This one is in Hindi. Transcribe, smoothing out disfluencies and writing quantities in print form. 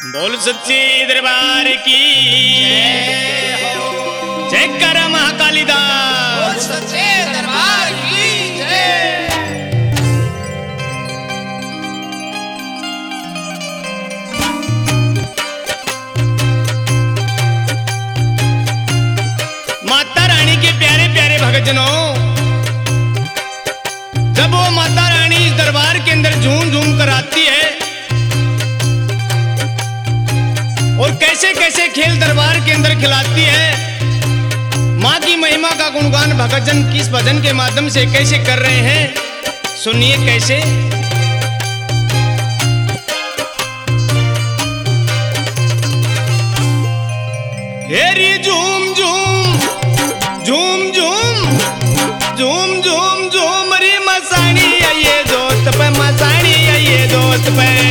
बोल सच्चे दरबार की जय कर महाकाली दास। बोल सच्चे दरबार की जय। माता रानी के प्यारे प्यारे भक्तजनों, जब वो माता रानी इस दरबार के अंदर झूम झूम कर आती है और कैसे कैसे खेल दरबार के अंदर खिलाती है, माँ की महिमा का गुणगान भक्तजन किस भजन के माध्यम से कैसे कर रहे हैं, सुनिए कैसे। हेरी झूम झूम झूम झूम झूम झूम झूम री मसाणी ये दोस्त पे, मसाणी ये दोस्त पे।